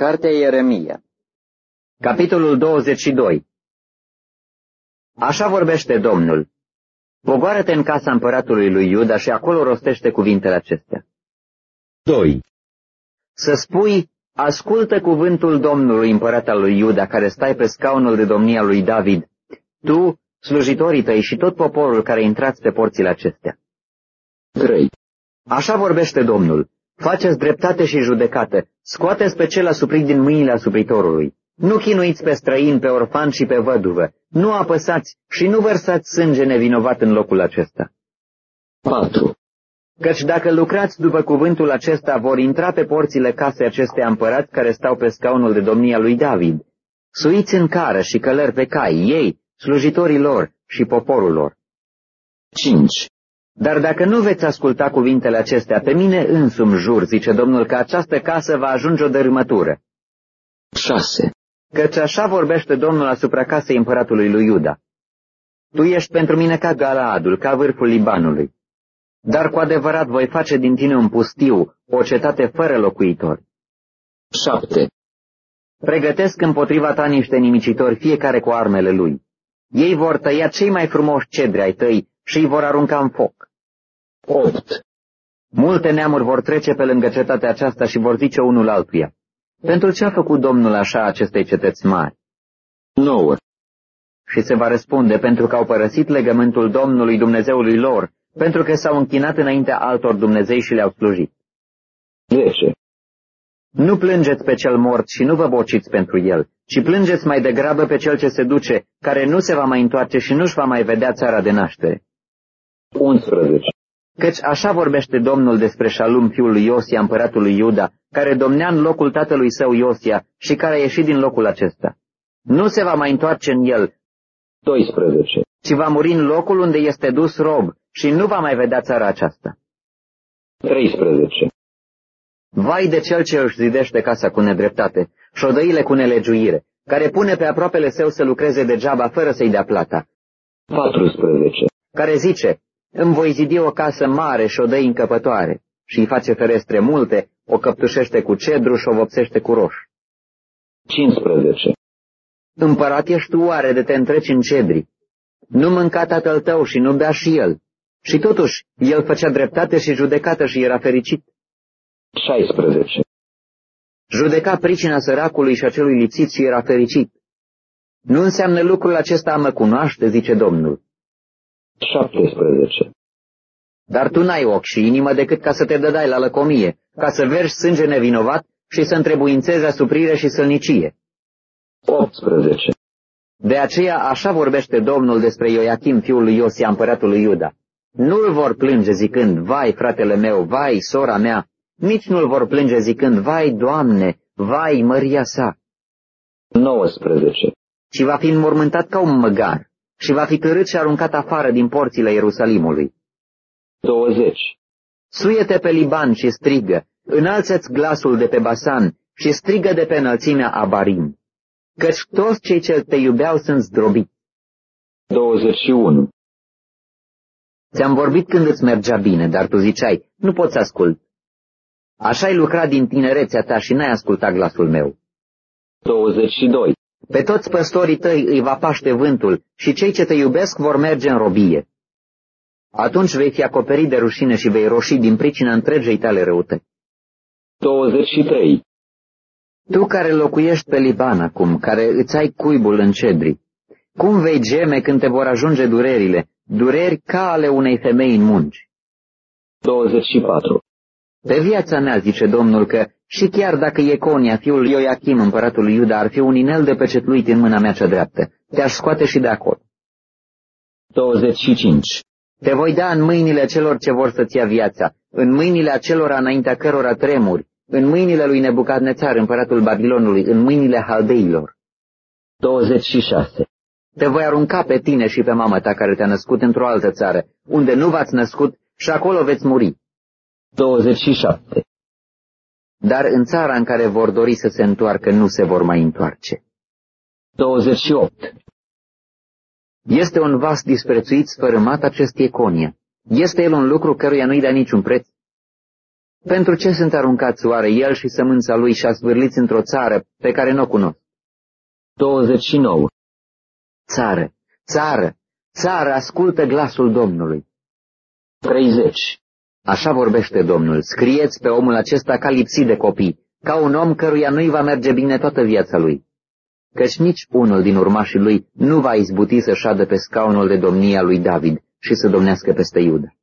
Cartea Ieremia, capitolul 22. Așa vorbește Domnul: pogoară-te în casa împăratului lui Iuda și acolo rostește cuvintele acestea. 2. Să spui: ascultă cuvântul Domnului, împărat al lui Iuda, care stai pe scaunul de domnie al lui David, tu, slujitorii tăi și tot poporul care intrați pe porțile acestea. 3. Așa vorbește Domnul: faceți dreptate și judecată, scoateți pe cel asuprit din mâinile asupritorului. Nu chinuiți pe străin, pe orfan și pe văduvă, nu apăsați și nu vărsați sânge nevinovat în locul acesta. 4. Căci dacă lucrați după cuvântul acesta, vor intra pe porțile casei acesteia împărați care stau pe scaunul de domnia lui David. Suiți în cară și călări pe cai, ei, slujitorii lor și poporul lor. 5. Dar dacă nu veți asculta cuvintele acestea, pe mine însumi jur, zice Domnul, că această casă va ajunge o dărâmătură. 6. Căci așa vorbește Domnul asupra casei împăratului lui Iuda: tu ești pentru mine ca Galaadul, ca vârful Libanului. Dar cu adevărat voi face din tine un pustiu, o cetate fără locuitori. 7. Pregătesc împotriva ta niște nimicitori, fiecare cu armele lui. Ei vor tăia cei mai frumoși cedri ai tăi și îi vor arunca în foc. 8. Multe neamuri vor trece pe lângă cetatea aceasta și vor zice unul altuia: pentru ce a făcut Domnul așa acestei cetăți mari? 9. Și se va răspunde: pentru că au părăsit legământul Domnului Dumnezeului lor, pentru că s-au închinat înaintea altor dumnezei și le-au slujit. 10. Nu plângeți pe cel mort și nu vă bociți pentru el, ci plângeți mai degrabă pe cel ce se duce, care nu se va mai întoarce și nu-și va mai vedea țara de naștere. 11. Căci așa vorbește Domnul despre Șalum, fiul lui Iosia, împăratul lui Iuda, care domnea în locul tatălui său Iosia și care a ieșit din locul acesta. Nu se va mai întoarce în el, 12. ci va muri în locul unde este dus rob și nu va mai vedea țara aceasta. 13. Vai de cel ce își zidește casa cu nedreptate, șodăile cu nelegiuire, care pune pe aproapele său să lucreze degeaba fără să-i dea plata. 14. Care zice: îmi voi zidi o casă mare, șodăi încăpătoare, și îi face ferestre multe, o căptușește cu cedru și o vopsește cu roș. 15. Împărat ești tu oare de te întreci în cedri? Nu mânca tatăl tău și nu bea și el. Și totuși, el făcea dreptate și judecată și era fericit. 16. Judeca pricina săracului și a celui lipsit și era fericit. Nu înseamnă lucrul acesta a mă cunoaște, zice Domnul. 17. Dar tu n-ai ochi și inimă decât ca să te dădai la lăcomie, ca să vergi sânge nevinovat și să întrebuințezi asuprire și sălnicie. 18. De aceea așa vorbește Domnul despre Ioachim, fiul lui Iosia, împăratul lui Iuda. Nu-l vor plânge zicând: vai, fratele meu, vai, sora mea, nici nu-l vor plânge zicând: vai, Doamne, vai, măria sa. 19. Ci va fi înmormântat ca un măgar și va fi târât și aruncat afară din porțile Ierusalimului. 20. Suie-te pe Liban și strigă, înalță-ți glasul de pe Basan și strigă de pe înălțimea Abarim, căci toți cei ce te iubeau sunt zdrobiți. 21. Ți-am vorbit când îți mergea bine, dar tu ziceai: nu pot să ascult. Așa-ai lucrat din tinerețea ta și n-ai ascultat glasul meu. 22. Pe toți păstorii tăi îi va paște vântul și cei ce te iubesc vor merge în robie. Atunci vei fi acoperit de rușine și vei roși din pricina întregei tale răutăți. 23. Tu care locuiești pe Liban acum, care îți ai cuibul în cedri, cum vei geme când te vor ajunge durerile, dureri ca ale unei femei în munci? 24. Pe viața mea, zice Domnul, că și chiar dacă Ieconia, fiul lui Ioachim, împăratul lui Iuda, ar fi un inel de pecetluit în mâna mea cea dreaptă, te-aș scoate și de acolo. 25. Te voi da în mâinile celor ce vor să-ți ia viața, în mâinile acelora înaintea cărora tremuri, în mâinile lui Nebucadnețar, împăratul Babilonului, în mâinile haldeilor. 26. Te voi arunca pe tine și pe mama ta care te-a născut într-o altă țară, unde nu v-ați născut, și acolo veți muri. 27. Dar în țara în care vor dori să se întoarcă, nu se vor mai întoarce. 28. Este un vas disprețuit, sfărâmat acest Ieconia. Este el un lucru căruia nu-i dea niciun preț. Pentru ce sunt aruncați oare el și sămânța lui și asvârliți într-o țară pe care nu o cunosc? 29. Țară, țară, țară, ascultă glasul Domnului. 30. Așa vorbește Domnul, scrieți pe omul acesta ca lipsit de copii, ca un om căruia nu-i va merge bine toată viața lui. Căci nici unul din urmașii lui nu va izbuti să șadă pe scaunul de domnia lui David și să domnească peste Iuda.